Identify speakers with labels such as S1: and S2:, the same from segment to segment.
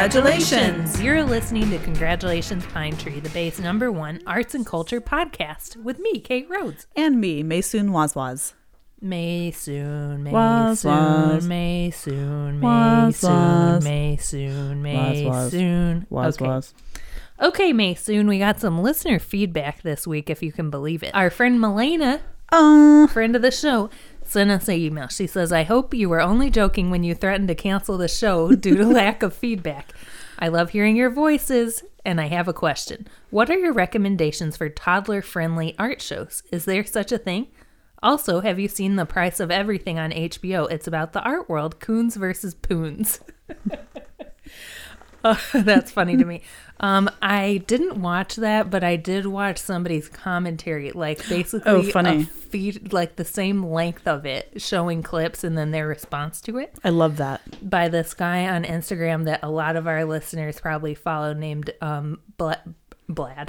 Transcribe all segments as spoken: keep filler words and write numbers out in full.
S1: Congratulations!
S2: You're listening to Congratulations Pine Tree, the Bay's number one arts and culture podcast with me, Kate Rhodes.
S1: And me, Maysoon Wazwaz.
S2: May soon, may
S1: Waz,
S2: soon,
S1: waz.
S2: may soon, may
S1: Waz,
S2: soon,
S1: waz.
S2: may soon, may
S1: Waz, waz.
S2: soon.
S1: Waz,
S2: Okay.
S1: waz.
S2: Okay, May soon. We got some listener feedback this week, if you can believe it. Our friend Milena,
S1: Oh,
S2: friend of the show, sent us an email. She says, I hope you were only joking when you threatened to cancel the show due to lack of feedback. I love hearing your voices, and I have a question. What are your recommendations for toddler-friendly art shows? Is there such a thing? Also, have you seen The Price of Everything on H B O? It's about the art world, Coons versus Poons. Uh, that's funny to me. Um, I didn't watch that, but I did watch somebody's commentary, like basically
S1: Oh, funny.
S2: a feed, like the same length of it, showing clips and then their response to it
S1: I love that.
S2: by this guy on Instagram that a lot of our listeners probably follow, named um, Bla- Blad,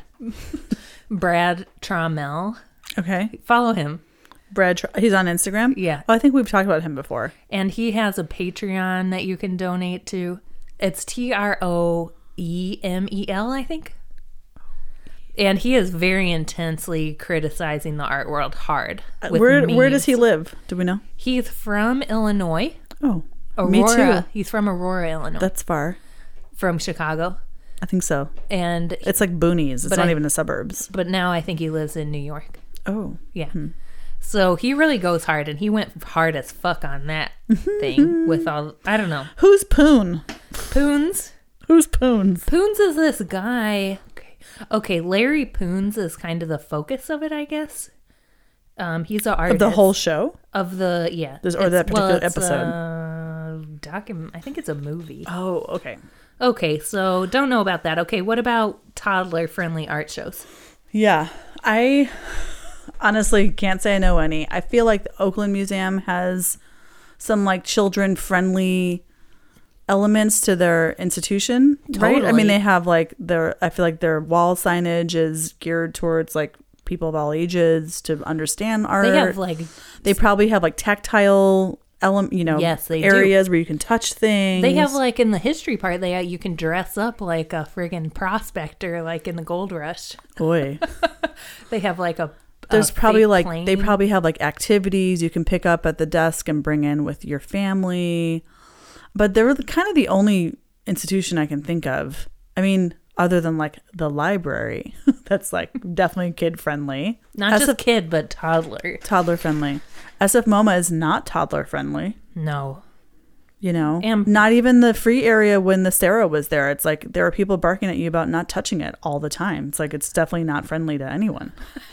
S2: Brad Trammell.
S1: Okay.
S2: Follow him.
S1: Brad, Tr- he's on Instagram?
S2: Yeah.
S1: Oh, I think we've talked about him before.
S2: And he has a Patreon that you can donate to. It's T R O E M E L, I think. And he is very intensely criticizing the art world hard. with
S1: Where Where does
S2: memes.
S1: he live? Do we know?
S2: He's from Illinois.
S1: Oh,
S2: Aurora.
S1: me too.
S2: He's from Aurora, Illinois.
S1: That's far.
S2: from Chicago.
S1: I think so.
S2: And
S1: It's like boonies. It's
S2: But
S1: not
S2: I-
S1: even the suburbs.
S2: but now I think he lives in New York.
S1: Oh.
S2: Yeah. So he really goes hard, and he went hard as fuck on that thing with all, I don't know.
S1: Who's Poon?
S2: Poons?
S1: Who's Poons?
S2: Poons is this guy. Okay. okay, Larry Poons is kind of the focus of it, I guess. Um, he's an artist.
S1: Of the whole show?
S2: Of the, yeah.
S1: This- or
S2: It's-
S1: that particular
S2: well, it's
S1: episode?
S2: A docu- I think it's a movie.
S1: Oh, okay.
S2: Okay, so don't know about that. Okay, what about toddler-friendly art shows?
S1: Yeah. I honestly can't say I know any. I feel like the Oakland Museum has some like children friendly elements to their institution, right? I
S2: Totally.
S1: mean, they have like their, I feel like their wall signage is geared towards like people of all ages to understand art.
S2: They have like,
S1: They probably have like tactile element, you know,
S2: Yes, they do.
S1: areas where you can touch things.
S2: they have like in the history part, they you can dress up like a friggin' prospector, like in the gold rush.
S1: Boy.
S2: They have like a
S1: There's
S2: a
S1: probably
S2: fake
S1: like
S2: plane.
S1: they probably have like activities you can pick up at the desk and bring in with your family. But they're the, kind of the only institution I can think of. I mean, other than like the library, that's like definitely kid friendly,
S2: not
S1: S
S2: just
S1: F
S2: kid but toddler.
S1: toddler friendly. S F MoMA is not toddler friendly.
S2: No,
S1: You know,
S2: And-
S1: not even the free area when the Sarah was there. It's like there are people barking at you about not touching it all the time. It's like it's definitely not friendly to anyone.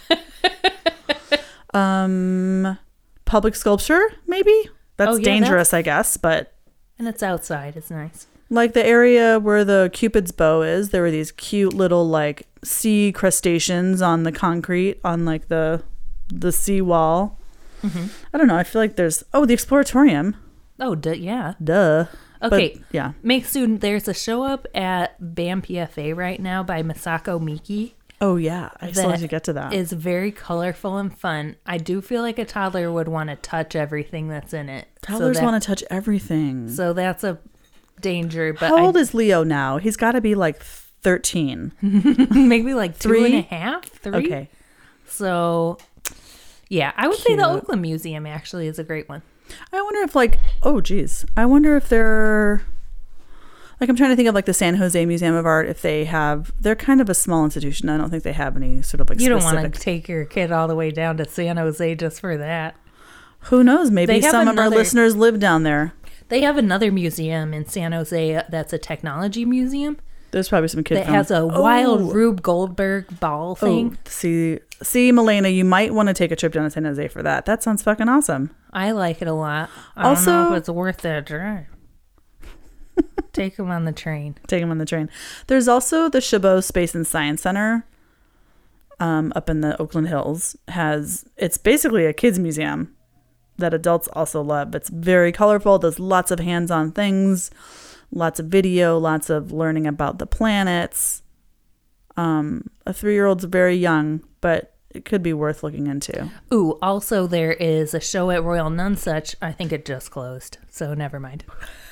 S1: um, public sculpture, maybe that's
S2: Oh, yeah,
S1: dangerous, I guess. But
S2: and it's outside. It's nice.
S1: like the area where the Cupid's bow is, there were these cute little like sea crustaceans on the concrete on like the the sea wall.
S2: Mm-hmm.
S1: I don't know. I feel like there's oh the Exploratorium.
S2: Oh, d- yeah.
S1: Duh.
S2: Okay.
S1: But, yeah.
S2: Make soon. There's a show up at BAM P F A right now by Masako Miki.
S1: Oh yeah, I still
S2: That
S1: need to get to that.
S2: Is very colorful and fun. I do feel like a toddler would want to touch everything that's in it.
S1: Toddlers
S2: so that,
S1: want to touch everything.
S2: So that's a danger. But
S1: How old
S2: I,
S1: is Leo now? He's got to be like thirteen.
S2: maybe like two
S1: Three?
S2: and a half, three.
S1: Okay.
S2: So, yeah, I would say the
S1: Cute.
S2: Oakland Museum actually is a great one.
S1: I wonder if like, oh geez. I wonder if they're, like I'm trying to think of like the San Jose Museum of Art, if they have, they're kind of a small institution. I don't think they have any sort of like
S2: You don't
S1: specific.
S2: want to take your kid all the way down to San Jose just for that.
S1: Who knows? Maybe
S2: They have
S1: some of our
S2: another-
S1: listeners live down there.
S2: They have another museum in San Jose that's a technology museum
S1: There's probably some kids
S2: that has a
S1: Oh.
S2: wild Rube Goldberg ball thing.
S1: Oh, see, see, Milena, you might want to take a trip down to San Jose for that. That sounds fucking awesome.
S2: I like it a lot. I
S1: Also-
S2: don't know if it's worth that drive. Take them on the train.
S1: Take them on the train. There's also the Chabot Space and Science Center um, up in the Oakland Hills. Has It's basically a kids museum that adults also love. It's very colorful. There's lots of hands-on things, lots of video, lots of learning about the planets. Um, a three-year-old's very young, but it could be worth looking into.
S2: Ooh, also there is a show at Royal Nonsuch. I think it just closed, so never mind.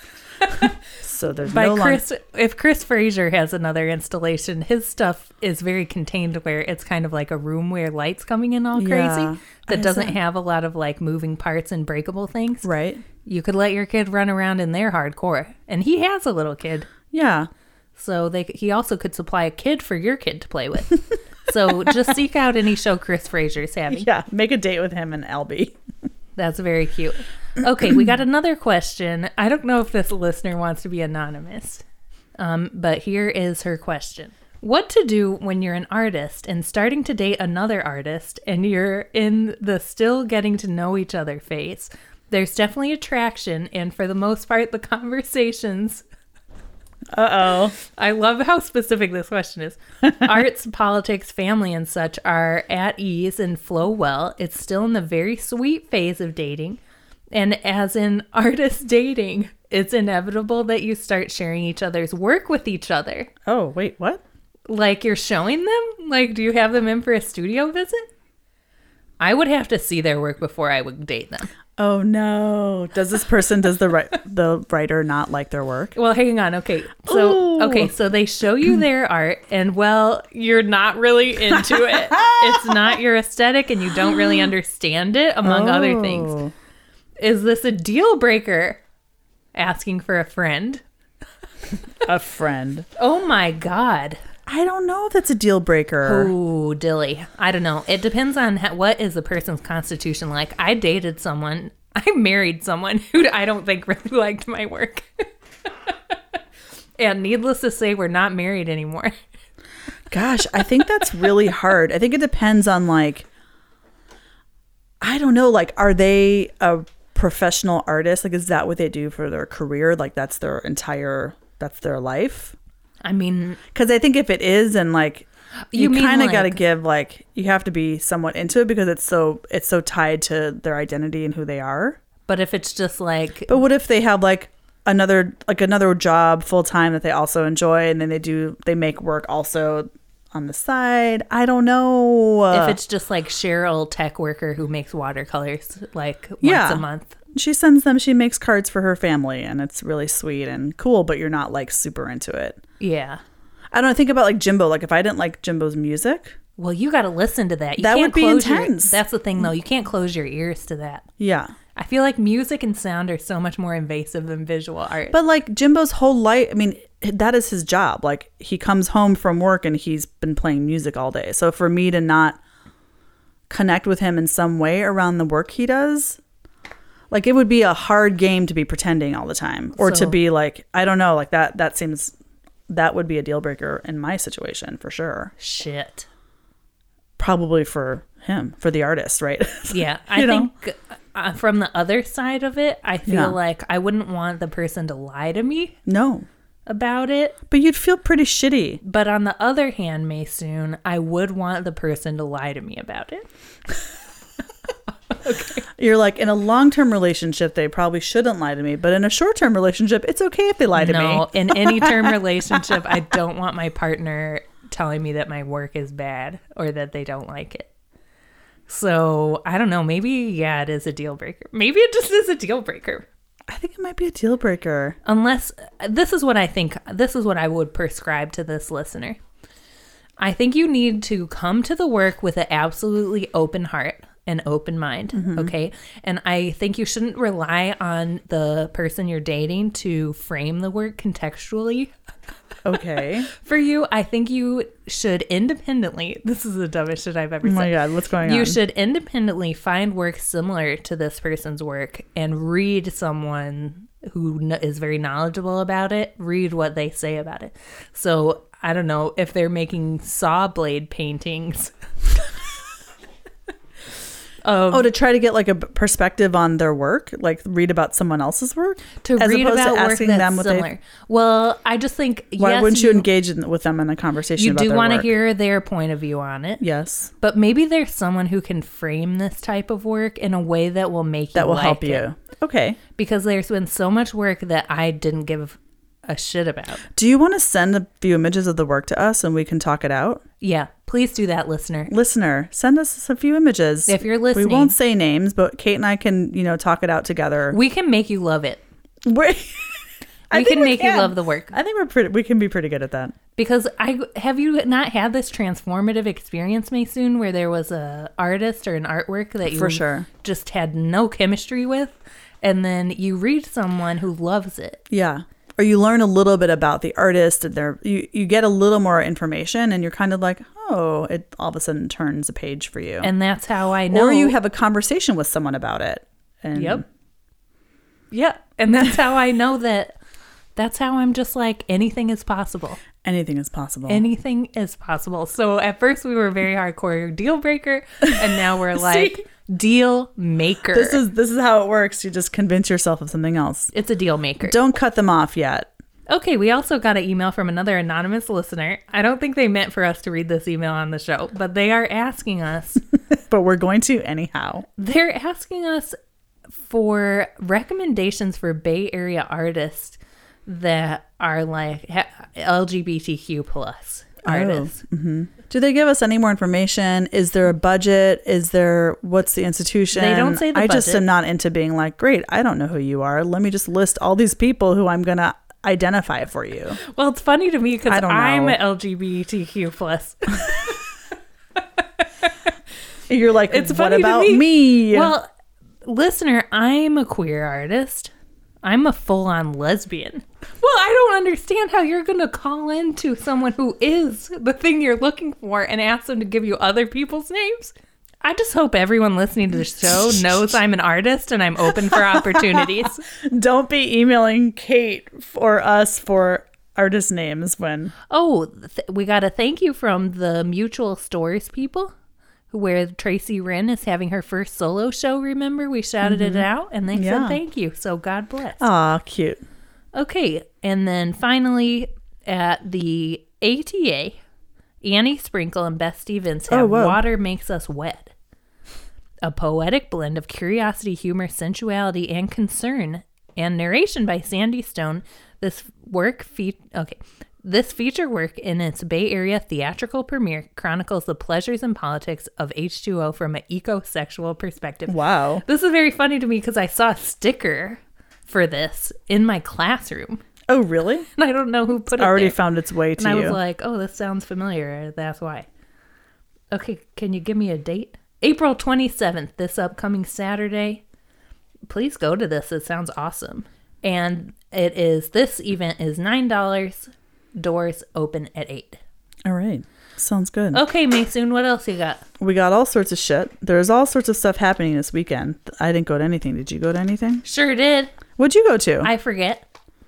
S1: So there's
S2: By
S1: no long-
S2: Chris, if Chris Fraser has another installation, his stuff is very contained where it's kind of like a room where lights coming in all crazy
S1: Yeah.
S2: that
S1: Is
S2: doesn't
S1: that-
S2: have a lot of like moving parts and breakable things.
S1: Right.
S2: You could let your kid run around in there hardcore. And he has a little kid.
S1: Yeah.
S2: So they he also could supply a kid for your kid to play with. So just seek out any show Chris Fraser's having.
S1: Yeah. Make a date with him and Albie.
S2: That's very cute. Okay, we got another question. I don't know if this listener wants to be anonymous, um, but here is her question. What to do when you're an artist and starting to date another artist and you're in the still getting to know each other phase? There's definitely attraction, and for the most part, the conversations...
S1: Uh-oh.
S2: I love how specific this question is. Arts, politics, family, and such are at ease and flow well. It's still in the very sweet phase of dating. And as in artist dating, it's inevitable that you start sharing each other's work with each other.
S1: Oh, wait, what?
S2: Like you're showing them? Like, do you have them in for a studio visit? I would have to see their work before I would date them.
S1: Oh, no. Does this person, does the ri- the writer not like their work?
S2: Well, hang on. Okay. So,
S1: Ooh.
S2: okay. So they show you their art and well, you're not really into it. It's not your aesthetic and you don't really understand it among other things.
S1: Oh.
S2: Is this a deal breaker? Asking for a friend.
S1: A friend.
S2: Oh my God.
S1: I don't know if that's a deal breaker.
S2: Oh, dilly. I don't know. It depends on how, what is the person's constitution like. I dated someone. I married someone who I don't think really liked my work. And needless to say, we're not married anymore.
S1: Gosh, I think that's really hard. I think it depends on like, I don't know, like, are they a professional artist? Like, is that what they do for their career? Like, that's their entire, that's their life?
S2: I mean,
S1: Because I think if it is, and like,
S2: You
S1: you,
S2: mean,
S1: kind of
S2: like-
S1: got to give, like, you have to be somewhat into it because it's so, it's so tied to their identity and who they are.
S2: but if it's just like,
S1: But what if they have like another, like another job full time that they also enjoy, and then they do, they make work also on the side? I don't know.
S2: if it's just like Cheryl, tech worker who makes watercolors like once
S1: Yeah.
S2: a month.
S1: She sends them, she makes cards for her family, and it's really sweet and cool, but you're not like super into it.
S2: Yeah.
S1: I don't know, think about like Jimbo. Like, if I didn't like Jimbo's music,
S2: Well, you got to listen to that. You
S1: That
S2: can't
S1: would be
S2: close your-
S1: intense.
S2: that's the thing, though. You can't close your ears to that.
S1: yeah.
S2: I feel like music and sound are so much more invasive than visual art.
S1: But like Jimbo's whole life, I mean, that is his job. Like, he comes home from work and he's been playing music all day. So for me to not connect with him in some way around the work he does, like, it would be a hard game to be pretending all the time, or
S2: So-
S1: to be like, I don't know, like that, that seems, that would be a deal breaker in my situation for sure.
S2: Shit.
S1: Probably for him, for the artist, right?
S2: Yeah. I
S1: You know?
S2: think uh, from the other side of it, I feel
S1: Yeah.
S2: like I wouldn't want the person to lie to me
S1: No,
S2: about it.
S1: but you'd feel pretty shitty.
S2: But on the other hand, Maysoon, I would want the person to lie to me about it.
S1: You're like, in a long-term relationship, they probably shouldn't lie to me, but in a short-term relationship, it's okay if they lie to
S2: No,
S1: me.
S2: in any term relationship, I don't want my partner telling me that my work is bad or that they don't like it. So I don't know. Maybe, yeah, it is a deal breaker. Maybe it just is a deal breaker.
S1: I think it might be a deal breaker.
S2: Unless, this is what I think, this is what I would prescribe to this listener. I think you need to come to the work with an absolutely open heart and open mind,
S1: Mm-hmm.
S2: okay? And I think you shouldn't rely on the person you're dating to frame the work contextually
S1: Okay.
S2: for you. I think you should independently, this is the dumbest shit I've ever
S1: Oh
S2: said.
S1: my God, what's going on?
S2: You should independently find work similar to this person's work and read someone who kn- is very knowledgeable about it, read what they say about it. So, I don't know, if they're making saw blade paintings. of,
S1: Oh, to try to get like a b- perspective on their work, like read about someone else's work,
S2: to
S1: as
S2: read
S1: opposed
S2: about
S1: to
S2: work
S1: asking
S2: that's
S1: them what
S2: similar.
S1: they.
S2: Well, I just think,
S1: Why
S2: yes,
S1: wouldn't you, engage in, with them in a conversation?
S2: you
S1: about
S2: do
S1: their
S2: want to
S1: work?
S2: hear their point of view on it.
S1: Yes,
S2: But maybe there's someone who can frame this type of work in a way that will make you
S1: that will
S2: like
S1: help
S2: it.
S1: you. Okay.
S2: Because there's been so much work that I didn't give a shit about.
S1: Do you want to send a few images of the work to us and we can talk it out?
S2: Yeah, please do that, listener.
S1: Listener, send us a few images.
S2: If you're listening,
S1: we won't say names, but Kate and I can, you know, talk it out together.
S2: we can make you love it.
S1: We're- I
S2: We
S1: think
S2: can make
S1: can.
S2: you love the work.
S1: I think we're pretty. We can be pretty good at that.
S2: Because I have you not had this transformative experience, Maysoon, where there was a artist or an artwork that you
S1: For sure.
S2: just had no chemistry with, and then you read someone who loves it.
S1: Yeah. Or you learn a little bit about the artist and their you, you get a little more information and you're kind of like, oh, it all of a sudden turns a page for you.
S2: And that's how I know.
S1: Or you have a conversation with someone about it. And
S2: Yep. Yep. And that's how I know that that's how I'm just like anything is possible.
S1: anything is possible.
S2: Anything is possible. So at first we were very hardcore deal breaker, and now we're like
S1: See?
S2: deal maker.
S1: This is this is how it works. You just convince yourself of something else.
S2: It's a deal maker.
S1: Don't cut them off yet.
S2: Okay, we also got an email from another anonymous listener. I don't think they meant for us to read this email on the show, but they are asking us.
S1: But we're going to anyhow.
S2: They're asking us for recommendations for Bay Area artists that are like ha- L G B T Q plus artists.
S1: Oh, mm-hmm. Do they give us any more information? Is there a budget? Is there, what's the institution?
S2: They don't say the
S1: I just
S2: budget.
S1: am not into being like, great, I don't know who you are. Let me just list all these people who I'm going to identify for you.
S2: Well, it's funny to me because
S1: I don't know.
S2: I'm a L G B T Q plus.
S1: You're like,
S2: It's
S1: what
S2: funny to
S1: about
S2: me.
S1: me?
S2: Well, listener, I'm a queer artist. I'm a full-on lesbian. Well, I don't understand how you're going to call into someone who is the thing you're looking for and ask them to give you other people's names. I just hope everyone listening to the show knows I'm an artist and I'm open for opportunities.
S1: Don't be emailing Kate or us for artist names when.
S2: Oh, th- we got a thank you from the Mutual Stores people, where Tracy Wren is having her first solo show. Remember, we shouted
S1: Mm-hmm.
S2: it out and they
S1: Yeah.
S2: said thank you. So God bless.
S1: Aw, cute.
S2: Okay, and then finally at the A T A, Annie Sprinkle and Beth Stevens have
S1: Oh, whoa.
S2: Water Makes Us Wed, a poetic blend of curiosity, humor, sensuality, and concern, and narration by Sandy Stone. This work, fe- okay, this feature work in its Bay Area theatrical premiere chronicles the pleasures and politics of H two O from an ecosexual perspective.
S1: Wow.
S2: This is very funny to me because I saw a sticker for this in my classroom.
S1: Oh, really?
S2: And I don't know who put it
S1: Already
S2: there.
S1: found its way to
S2: and I
S1: you.
S2: was like, oh, this sounds familiar. That's why. Okay, can you give me a date? April twenty-seventh, this upcoming Saturday. Please go to this. It sounds awesome. And it is, this event is nine dollars. Doors open at eight.
S1: All right. Sounds good.
S2: Okay, Mason, what else you got?
S1: We got all sorts of shit. There's all sorts of stuff happening this weekend. I didn't go to anything. Did you go to anything?
S2: Sure did.
S1: What'd you go to?
S2: I forget.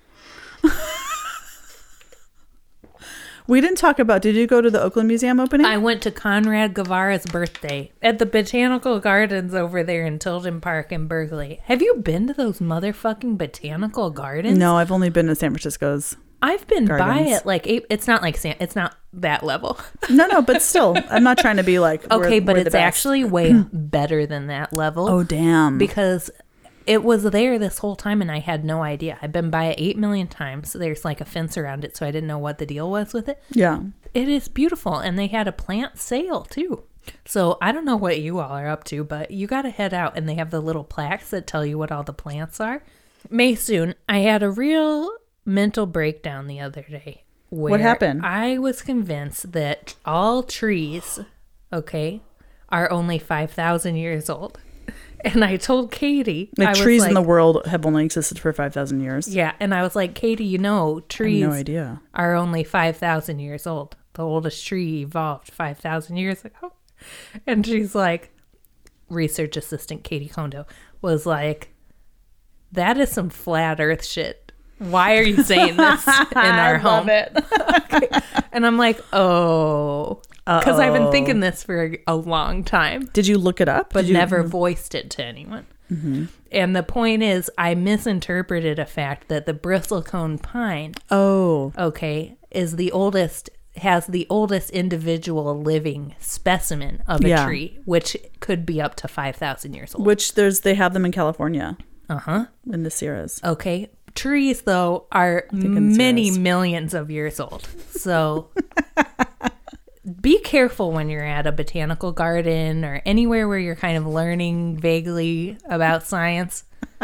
S1: We didn't talk about, did you go to the Oakland Museum opening?
S2: I went to Conrad Guevara's birthday at the Botanical Gardens over there in Tilden Park in Berkeley. Have you been to those motherfucking botanical gardens?
S1: No, I've only been to San Francisco's.
S2: I've been by
S1: Gardens.
S2: it like eight, it's not like San, it's not that level.
S1: No, no, but still, I'm not trying to be like, we're-
S2: Okay, but
S1: we're the
S2: it's
S1: best.
S2: actually way better than that level.
S1: Oh, damn.
S2: Because it was there this whole time and I had no idea. I've been by it eight million times. There's like a fence around it, so I didn't know what the deal was with it.
S1: Yeah.
S2: It is beautiful, and they had a plant sale too. So I don't know what you all are up to, but you got to head out, and they have the little plaques that tell you what all the plants are. Maysoon, I had a real mental breakdown the other day. Where
S1: What happened?
S2: I was convinced that all trees, okay, are only five thousand years old. And I told Katie,
S1: Like
S2: I was
S1: trees
S2: like,
S1: in the world have only existed for five thousand years.
S2: yeah, and I was like, Katie, you know,
S1: I
S2: trees
S1: have no idea.
S2: are only five thousand years old. The oldest tree evolved five thousand years ago. And she's like, research assistant Katie Kondo was like, that is some flat earth shit. Why are you saying this in our
S1: I
S2: home?
S1: love it.
S2: Okay. And I'm like, oh, because I've been
S1: Uh-oh.
S2: thinking this for a, a long time,
S1: Did you look it up?
S2: but
S1: Did you-
S2: never voiced it to anyone.
S1: Mm-hmm.
S2: And the point is, I misinterpreted a fact that the bristlecone pine,
S1: Oh,
S2: okay, is the oldest, has the oldest individual living specimen of a
S1: Yeah.
S2: tree, which could be up to five thousand years old.
S1: which there's they have them in California
S2: Uh-huh.
S1: in the Sierras.
S2: Okay. Trees, though, are
S1: in
S2: many
S1: Sierras.
S2: millions of years old. So be careful when you're at a botanical garden or anywhere where you're kind of learning vaguely about science.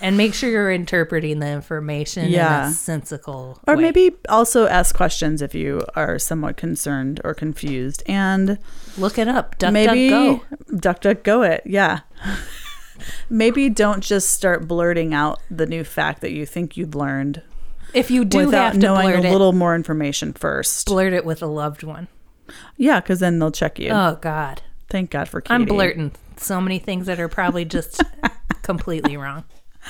S2: And make sure you're interpreting the information
S1: Yeah.
S2: in a sensical
S1: Or
S2: way.
S1: maybe also ask questions if you are somewhat concerned or confused. And
S2: Look it up. Duck,
S1: maybe
S2: duck, go.
S1: duck, duck, go it. Yeah. Maybe don't just start blurting out the new fact that you think you've learned
S2: If you do
S1: without
S2: have to
S1: knowing
S2: blurt
S1: a
S2: it,
S1: little more information first.
S2: blurt it with a loved one.
S1: Yeah, because then they'll check you.
S2: Oh, God.
S1: Thank God for Katie.
S2: I'm blurting so many things that are probably just completely wrong.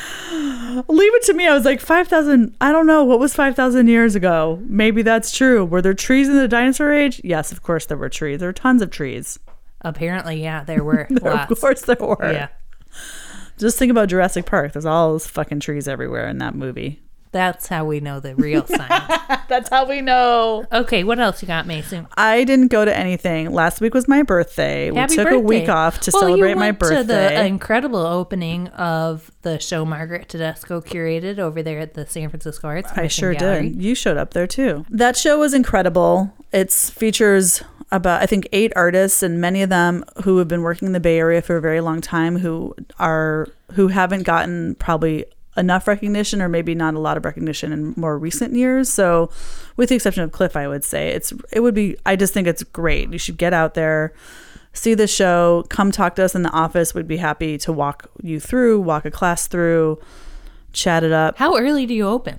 S1: Leave it to me. I was like, five thousand, I don't know. What was five thousand years ago? Maybe that's true. Were there trees in the dinosaur age? Yes, of course there were trees. There were tons of trees.
S2: Apparently, yeah, there were
S1: There,
S2: lots.
S1: of course there were.
S2: Yeah.
S1: Just think about Jurassic Park. There's all those fucking trees everywhere in that movie.
S2: That's how we know the real science.
S1: That's how we know.
S2: Okay, what else you got, Mason?
S1: I didn't go to anything. Last week was my birthday.
S2: Happy
S1: we took
S2: birthday.
S1: a week off to
S2: well,
S1: celebrate
S2: you
S1: my
S2: went
S1: birthday.
S2: to the incredible opening of the show Margaret Tedesco curated over there at the San Francisco Arts
S1: I
S2: Commission
S1: sure
S2: Gallery.
S1: did. You showed up there too. That show was incredible. It features about, I think, eight artists, and many of them who have been working in the Bay Area for a very long time, who are who haven't gotten probably enough recognition, or maybe not a lot of recognition in more recent years. So, with the exception of Cliff, I would say it's it would be. I just think it's great. You should get out there, see the show, come talk to us in the office. We'd be happy to walk you through, walk a class through, chat it up.
S2: How early do you open?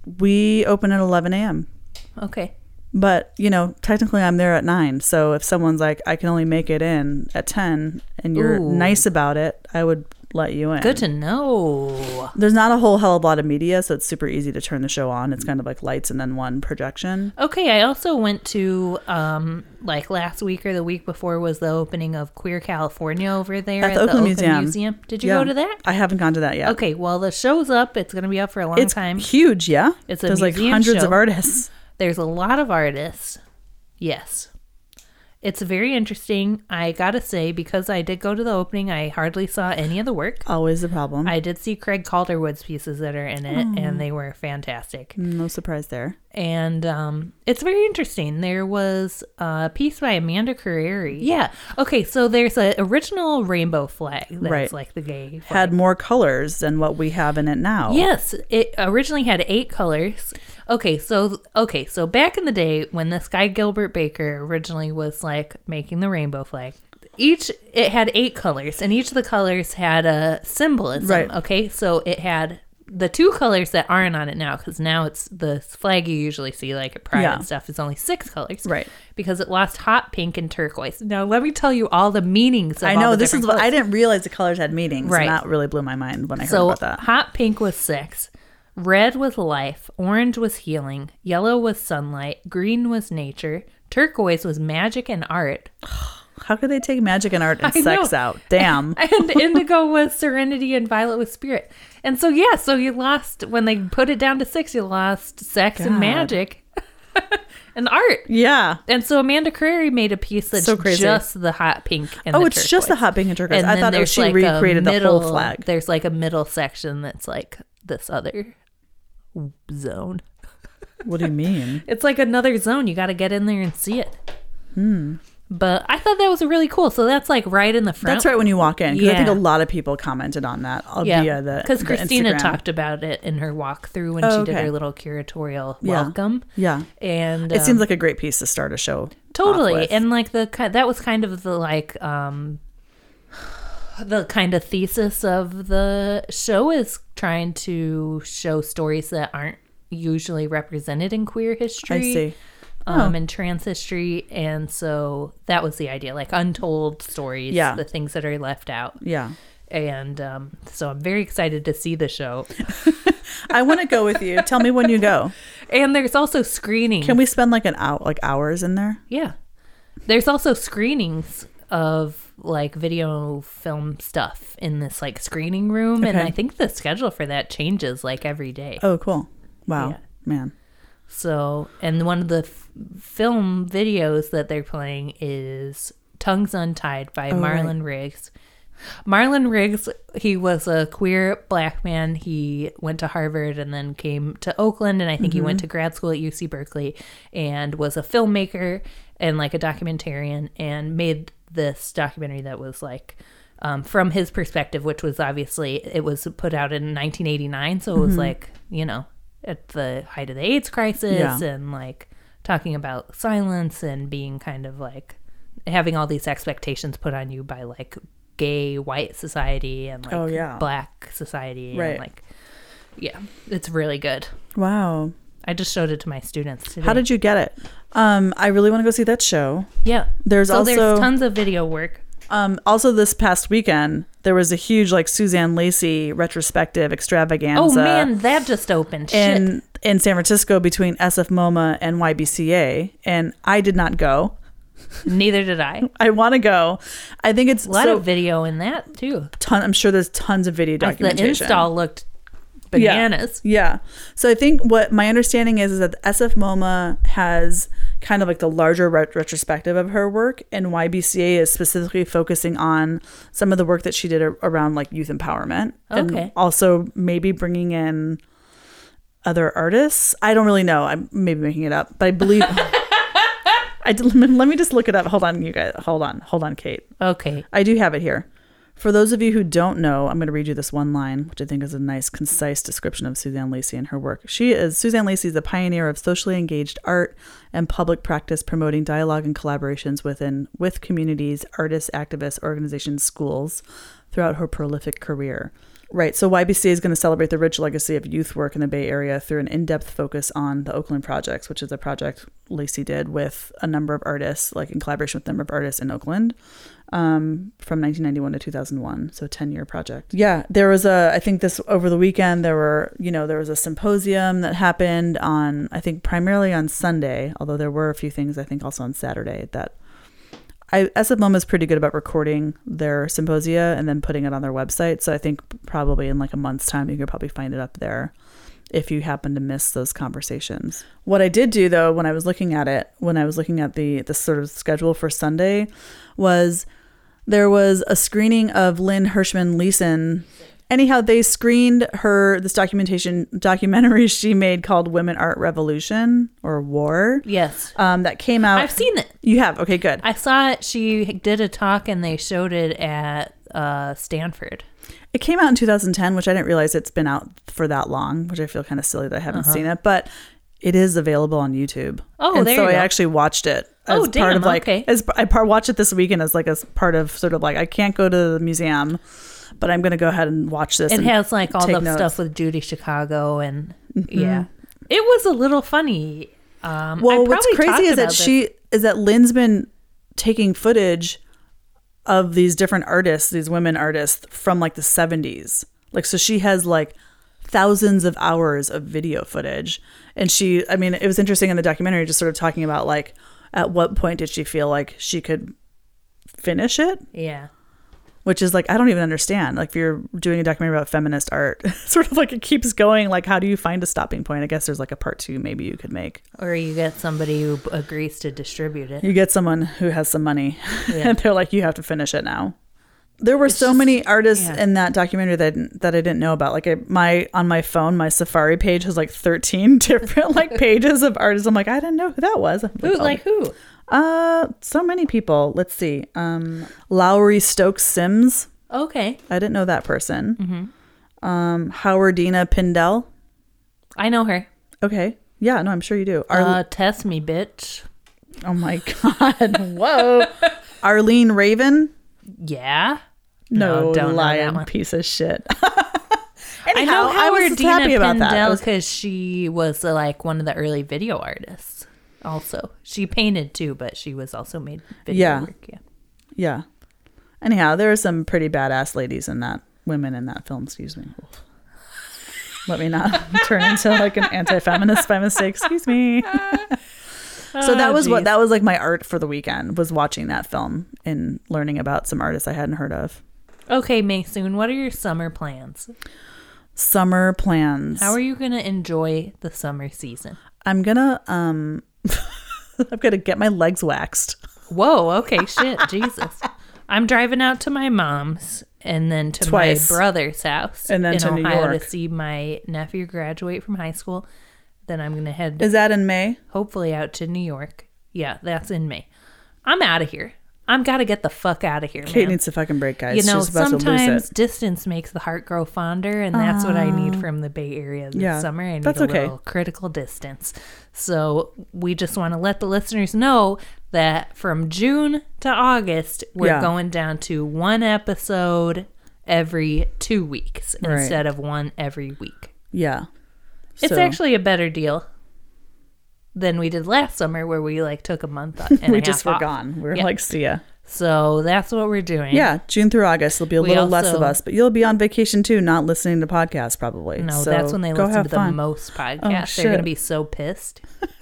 S1: We open at eleven a.m.
S2: Okay.
S1: But, you know, technically I'm there at nine. So if someone's like, I can only make it in at ten and you're
S2: Ooh.
S1: nice about it, I would let you in.
S2: Good to know.
S1: There's not a whole hell of a lot of media, so it's super easy to turn the show on. It's kind of like lights and then one projection.
S2: Okay, I also went to, um, like last week or the week before was the opening of Queer California over there
S1: At
S2: at,
S1: the
S2: the
S1: Oakland
S2: Oakland
S1: Museum.
S2: Museum. Did you
S1: Yeah.
S2: go to that?
S1: I haven't gone to that yet.
S2: Okay, well, the show's up. It's going to be up for a long
S1: It's
S2: time.
S1: huge, yeah?
S2: It's a
S1: There's like
S2: museum
S1: hundreds
S2: show.
S1: of artists.
S2: There's a lot of artists. Yes. It's very interesting. I gotta say, because I did go to the opening, I hardly saw any of the work.
S1: Always a problem.
S2: I did see Craig Calderwood's pieces that are in it, and they were fantastic.
S1: No surprise there.
S2: And um, it's very interesting. There was a piece by Amanda Carreri. Yeah. Okay, so there's an original rainbow flag that's
S1: Right.
S2: like the gay flag.
S1: Had more colors than what we have in it now.
S2: Yes, it originally had eight colors. Okay, so okay, so back in the day when this guy Gilbert Baker originally was like making the rainbow flag, each it had eight colors, and each of the colors had a symbolism.
S1: Right.
S2: Okay, so it had the two colors that aren't on it now, because now it's the flag you usually see like at Pride
S1: Yeah.
S2: and stuff is only six colors.
S1: Right.
S2: Because it lost hot, pink, and turquoise. Now let me tell you all the meanings. Of
S1: I
S2: all
S1: know,
S2: the
S1: this is
S2: different
S1: what I
S2: colors.
S1: didn't realize the colors had meanings.
S2: Right.
S1: And that really blew my mind when I heard
S2: So
S1: about that.
S2: hot pink was six, red was life, orange was healing, yellow was sunlight, green was nature, turquoise was magic and art,
S1: How could they take magic and art and
S2: I
S1: sex
S2: know.
S1: out? Damn.
S2: and indigo was serenity, and violet was spirit. And so yeah, so you lost when they put it down to six. You lost sex and
S1: God.
S2: magic and art.
S1: Yeah.
S2: And so Amanda Carreri made a piece that's
S1: So crazy.
S2: just the hot pink and
S1: Oh,
S2: the
S1: it's just the
S2: turquoise.
S1: hot pink and turquoise.
S2: And
S1: I
S2: then
S1: thought it was
S2: there's
S1: she
S2: like a
S1: recreated the
S2: middle,
S1: whole flag.
S2: There's like a middle section that's like this other zone.
S1: What do you mean?
S2: It's like another zone. You got to get in there and see it.
S1: Hmm.
S2: But I thought that was really cool. So that's like right in the front.
S1: That's right when you walk in. Because I think
S2: Yeah.
S1: a lot of people commented on that uh,
S2: Yeah,
S1: via the
S2: because
S1: the
S2: Christina
S1: Instagram.
S2: talked about it in her walkthrough when
S1: Oh,
S2: she did
S1: okay.
S2: her little curatorial
S1: Yeah.
S2: welcome.
S1: Yeah.
S2: And
S1: It
S2: um,
S1: seems like a great piece to start a show. off
S2: totally,
S1: with.
S2: and like the ki- that was kind of the like um the kind of thesis of the show is trying to show stories that aren't usually represented in queer history.
S1: I see.
S2: Um,
S1: Oh.
S2: and trans history, and so that was the idea, like untold stories,
S1: Yeah.
S2: the things that are left out.
S1: Yeah.
S2: And um, so I'm very excited to see the show.
S1: I want to go with you. Tell me when you go.
S2: And there's also screenings.
S1: Can we spend like an hour, like hours in there?
S2: Yeah. There's also screenings of like video film stuff in this like screening room. And
S1: Okay.
S2: I think the schedule for that changes like every day.
S1: Oh, cool. Wow.
S2: Yeah.
S1: Man.
S2: So, and one of the f- film videos that they're playing is Tongues Untied by
S1: Oh,
S2: Marlon Riggs. Marlon Riggs, he was a queer black man. He went to Harvard and then came to Oakland, and I think he went to grad school at U C Berkeley and was a filmmaker and like a documentarian and made this documentary that was like um, from his perspective, which was obviously, it was put out in nineteen eighty-nine. So it was like, you know, at the height of the AIDS crisis
S1: Yeah.
S2: and like talking about silence and being kind of like having all these expectations put on you by like gay white society and like
S1: Oh, yeah.
S2: black society.
S1: Right.
S2: And like, yeah, it's really good.
S1: Wow.
S2: I just showed it to my students today.
S1: How did you get it? Um, I really want to go see that show.
S2: Yeah.
S1: There's
S2: so
S1: also
S2: there's tons of video work.
S1: um, also this past weekend there was a huge like Suzanne Lacey retrospective extravaganza.
S2: Oh man, that just opened. Shit.
S1: in in San Francisco between S F MoMA and Y B C A, and I did not go.
S2: Neither did I.
S1: I want to go. I think it's
S2: A lot
S1: so
S2: of video in that too.
S1: ton. I'm sure there's tons of video
S2: The
S1: documentation.
S2: install looked bananas.
S1: Yeah. yeah. So I think what my understanding is is that the S F MoMA has kind of like the larger ret- retrospective of her work, and Y B C A is specifically focusing on some of the work that she did a- around like youth empowerment.
S2: Okay.
S1: And also maybe bringing in other artists. I don't really know. I'm maybe making it up, but I believe. I did, let me just look it up. Hold on, you guys. Hold on. Hold on, Kate.
S2: Okay.
S1: I do have it here. For those of you who don't know, I'm going to read you this one line, which I think is a nice, concise description of Suzanne Lacey and her work. She is Suzanne Lacey is a pioneer of socially engaged art and public practice, promoting dialogue and collaborations within with communities, artists, activists, organizations, schools throughout her prolific career. Right. So Y B C A is going to celebrate the rich legacy of youth work in the Bay Area through an in-depth focus on the Oakland Projects, which is a project Lacey did with a number of artists, like in collaboration with a number of artists in Oakland, um, from nineteen ninety-one to two thousand one. So ten-year project. Yeah. There was a, I think this over the weekend, there were, you know, there was a symposium that happened on, I think primarily on Sunday, although there were a few things I think also on Saturday that I, S F MoMA is pretty good about recording their symposia and then putting it on their website. So I think probably in like a month's time, you could probably find it up there if you happen to miss those conversations. What I did do though, when I was looking at it, when I was looking at the, the sort of schedule for Sunday, was there was a screening of Lynn Hirschman Leeson. Anyhow, they screened her, this documentation documentary she made called Women Art Revolution or War.
S2: Yes.
S1: Um, that came out.
S2: I've seen it.
S1: You have? Okay, good.
S2: I saw it. She did a talk and they showed it at uh, Stanford.
S1: It came out in two thousand ten, which I didn't realize it's been out for that long, which I feel kind of silly that I haven't
S2: Uh-huh.
S1: seen it, but it is available on YouTube.
S2: Oh,
S1: and
S2: there
S1: so
S2: you
S1: I
S2: go.
S1: actually watched it as
S2: Oh,
S1: part
S2: damn,
S1: of like,
S2: okay.
S1: as I part watched it this weekend as like as part of sort of like, I can't go to the museum, but I'm going to go ahead and watch this.
S2: It
S1: and
S2: has like all
S1: take
S2: the
S1: notes.
S2: stuff with Judy Chicago and
S1: Mm-hmm.
S2: yeah. It was a little funny. Um,
S1: Well,
S2: I
S1: what's
S2: probably
S1: crazy
S2: talked
S1: is that
S2: about this.
S1: she is that Lynn's been taking footage of these different artists, these women artists from like the seventies. Like, so she has like thousands of hours of video footage. And she, I mean, it was interesting in the documentary, just sort of talking about like, at what point did she feel like she could finish it?
S2: Yeah.
S1: Which is like, I don't even understand. Like, if you're doing a documentary about feminist art, sort of like it keeps going. Like, how do you find a stopping point? I guess there's like a part two maybe you could make.
S2: Or you get somebody who agrees to distribute it.
S1: You get someone who has some money
S2: Yeah.
S1: and they're like, you have to finish it now. There were
S2: It's
S1: so
S2: just-
S1: many artists
S2: yeah.
S1: in that documentary that that I didn't know about. Like I, my on my phone, my Safari page has like thirteen different like pages of artists. I'm like, I didn't know who that was. I'm
S2: Who,
S1: oh,
S2: like who?
S1: uh, so many people. Let's see. Um, Lowry Stokes Sims.
S2: Okay.
S1: I didn't know that person.
S2: Mm-hmm.
S1: Um, Howardina Pindell.
S2: I know her.
S1: Okay. Yeah, no, I'm sure you do. Ar-
S2: Uh, test me, bitch.
S1: oh my God. Whoa. Arlene Raven.
S2: Yeah.
S1: No,
S2: don't know that
S1: lying
S2: one.
S1: piece of shit.
S2: I
S1: Anyhow,
S2: know
S1: I was just happy
S2: Howardina
S1: about that. I
S2: Pindell
S1: was-
S2: because she was uh, like one of the early video artists. Also, she painted too, but she was also made video
S1: Yeah.
S2: work. Yeah.
S1: Yeah. Anyhow, there are some pretty badass ladies in that, women in that film, excuse me. Let me not turn into like an anti-feminist by mistake, excuse me. So that
S2: Oh,
S1: was what,
S2: geez.
S1: that was like my art for the weekend, was watching that film and learning about some artists I hadn't heard of.
S2: Okay, Maysoon, what are your summer plans?
S1: Summer plans.
S2: How are you going to enjoy the summer season?
S1: I'm gonna, um, I'm gonna get my legs waxed.
S2: Whoa, okay, shit, Jesus. I'm driving out to my mom's and then to
S1: Twice.
S2: my brother's house
S1: And then
S2: in
S1: to New
S2: Ohio
S1: York.
S2: to see my nephew graduate from high school. Then I'm going to head
S1: Is that in May?
S2: hopefully out to New York. Yeah, that's in May. I'm out of here. I'm got to get the fuck out of here,
S1: Kate
S2: man.
S1: needs to fucking break, guys.
S2: You know,
S1: She's about to lose
S2: sometimes
S1: it.
S2: distance makes the heart grow fonder, and that's uh, what I need from the Bay Area this
S1: yeah,
S2: summer. I need
S1: that's
S2: a
S1: okay.
S2: little critical distance. So we just want to let the listeners know that from June to August, we're
S1: yeah.
S2: going down to one episode every two weeks
S1: right.
S2: instead of one every week.
S1: Yeah.
S2: It's
S1: so.
S2: actually a better deal than we did last summer, where we like took a month and
S1: we
S2: a
S1: just
S2: half
S1: were
S2: off.
S1: gone. We were
S2: yeah.
S1: like, see ya.
S2: So that's what we're doing.
S1: Yeah, June through August. There'll be a
S2: we
S1: little
S2: also,
S1: less of us, but you'll be on vacation too, not listening to podcasts probably.
S2: No,
S1: so
S2: that's when they
S1: go
S2: listen to the
S1: fun.
S2: most podcasts.
S1: Oh,
S2: They're
S1: shit.
S2: going to be so pissed.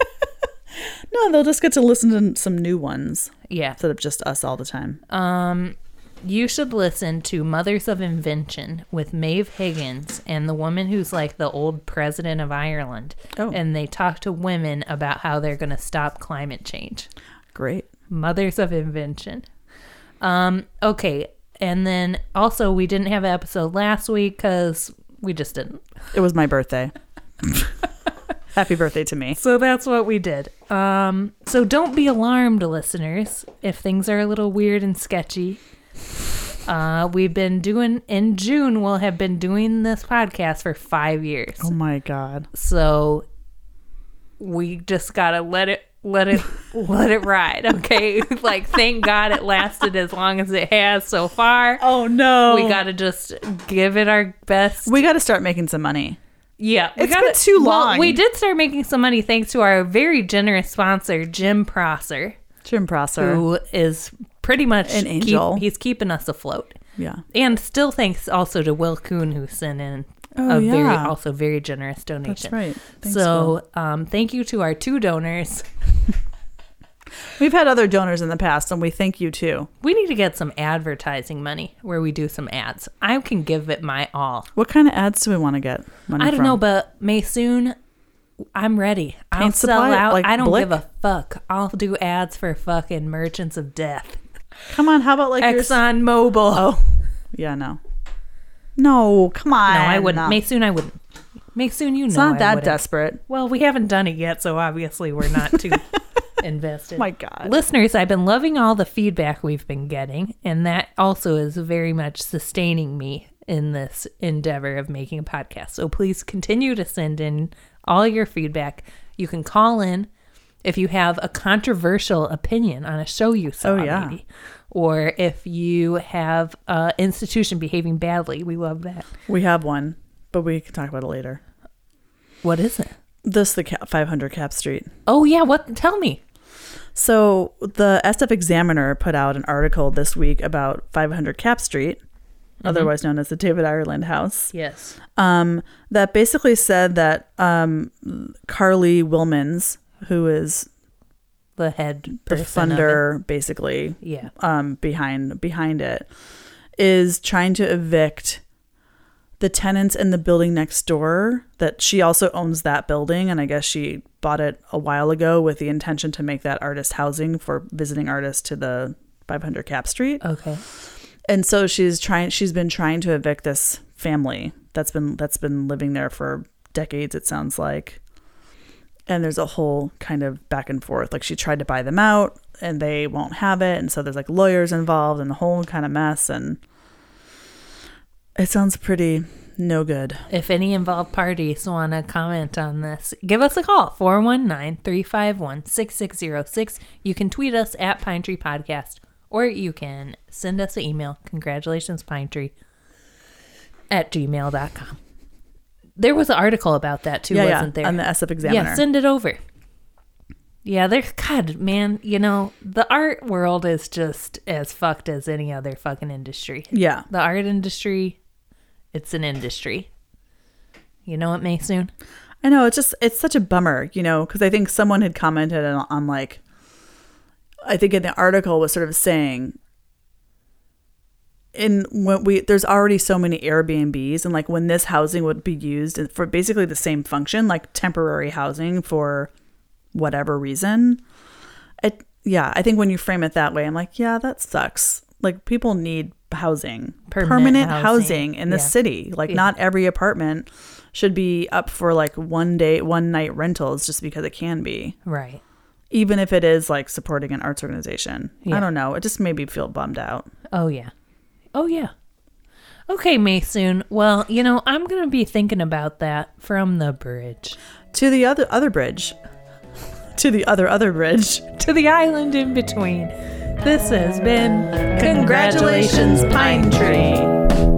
S1: No, they'll just get to listen to some new ones.
S2: Yeah.
S1: Instead of just us all the time.
S2: Um, you should listen to Mothers of Invention with Maeve Higgins and the woman who's like the old president of Ireland.
S1: Oh.
S2: And they talk to women about how they're going to stop climate change.
S1: Great.
S2: Mothers of Invention. Um, okay. And then also we didn't have an episode last week because we just didn't.
S1: It was my birthday. Happy birthday to me.
S2: So that's what we did. Um, so don't be alarmed, listeners, if things are a little weird and sketchy. Uh, we've been doing, in June, we'll have been doing this podcast for five years.
S1: Oh my God.
S2: So we just gotta let it, let it, let it ride, okay? Like, thank God it lasted as long as it has so far.
S1: Oh no.
S2: We gotta just give it our best.
S1: We got to start making some money.
S2: Yeah, we
S1: It's
S2: gotta,
S1: been too long.
S2: Well, we did start making some money thanks to our very generous sponsor, Jim Prosser,
S1: Jim Prosser.
S2: who is pretty much
S1: An angel.
S2: Keep, he's keeping us afloat.
S1: Yeah.
S2: And still thanks also to Will Kuhn, who sent in
S1: Oh,
S2: a very
S1: yeah.
S2: also very generous donation.
S1: That's right. Thanks,
S2: so um, thank you to our two donors.
S1: We've had other donors in the past, and we thank you too.
S2: We need to get some advertising money where we do some ads. I can give it my all.
S1: What kind of ads do we want to get money
S2: I don't
S1: from?
S2: know, but Maysoon, I'm ready. I'll
S1: Paint
S2: sell
S1: supply?
S2: out.
S1: Like
S2: I don't
S1: Blick?
S2: give a fuck. I'll do ads for fucking Merchants of Death.
S1: Come on, how about like your...
S2: Exxon Mobil.
S1: Oh, yeah, no. No, come on.
S2: No, I wouldn't.
S1: No.
S2: Maysoon, I wouldn't. Maysoon, you know
S1: It's not
S2: I
S1: that
S2: wouldn't.
S1: desperate.
S2: Well, we haven't done it yet, so obviously we're not too invested.
S1: My God.
S2: Listeners, I've been loving all the feedback we've been getting, and that also is very much sustaining me in this endeavor of making a podcast. So please continue to send in all your feedback. You can call in if you have a controversial opinion on a show you saw,
S1: Oh, yeah.
S2: maybe. Or if you have an institution behaving badly. We love that.
S1: We have one, but we can talk about it later.
S2: What is it?
S1: This, the Cap, five hundred Cap Street.
S2: Oh, yeah. What? Tell me.
S1: So the S F Examiner put out an article this week about five hundred Cap Street, mm-hmm. otherwise known as the David Ireland House.
S2: Yes.
S1: Um, that basically said that um, Carly Wilmans, who is
S2: The head
S1: the
S2: person of
S1: funder, basically,
S2: it. Yeah.
S1: um, behind behind it, is trying to evict the tenants in the building next door. That she also owns that building, and I guess she bought it a while ago with the intention to make that artist housing for visiting artists to the five hundred Cap Street.
S2: Okay.
S1: And so she's trying. She's been trying to evict this family that's been that's been living there for decades. It sounds like. And there's a whole kind of back and forth. Like she tried to buy them out, and they won't have it. And so there's like lawyers involved, and the whole kind of mess. And it sounds pretty no good.
S2: If any involved parties want to comment on this, give us a call, four one nine, three five one, six six zero six. You can tweet us at Pine Tree Podcast, or you can send us an email, congratulations Pine Tree, at gmail dot com. There was an article about that too,
S1: yeah,
S2: wasn't
S1: yeah,
S2: there?
S1: on the S F Examiner.
S2: Yeah, send it over. Yeah, there's, God, man, you know, the art world is just as fucked as any other fucking industry.
S1: Yeah.
S2: The art industry, it's an industry. You know what, Maysoon?
S1: I know, it's just, it's such a bummer, you know, because I think someone had commented on, on like, I think in the article was sort of saying, in when we, there's already so many Airbnbs, and like when this housing would be used for basically the same function, like temporary housing for whatever reason. It, yeah, I think when you frame it that way, I'm like, yeah, that sucks. Like people need housing,
S2: Permanent
S1: permanent,
S2: housing.
S1: housing in the
S2: Yeah.
S1: city. Like
S2: Yeah.
S1: not every apartment should be up for like one day, one night rentals just because it can be.
S2: Right.
S1: even if it is like supporting an arts organization.
S2: Yeah.
S1: I don't know. It just made me feel bummed out.
S2: Oh, yeah. Oh, yeah. Okay, Maysoon. Well, you know, I'm going to be thinking about that from the bridge.
S1: To the other other bridge. To the other other bridge.
S2: To the island in between. This has been
S1: Congratulations, Pine Tree.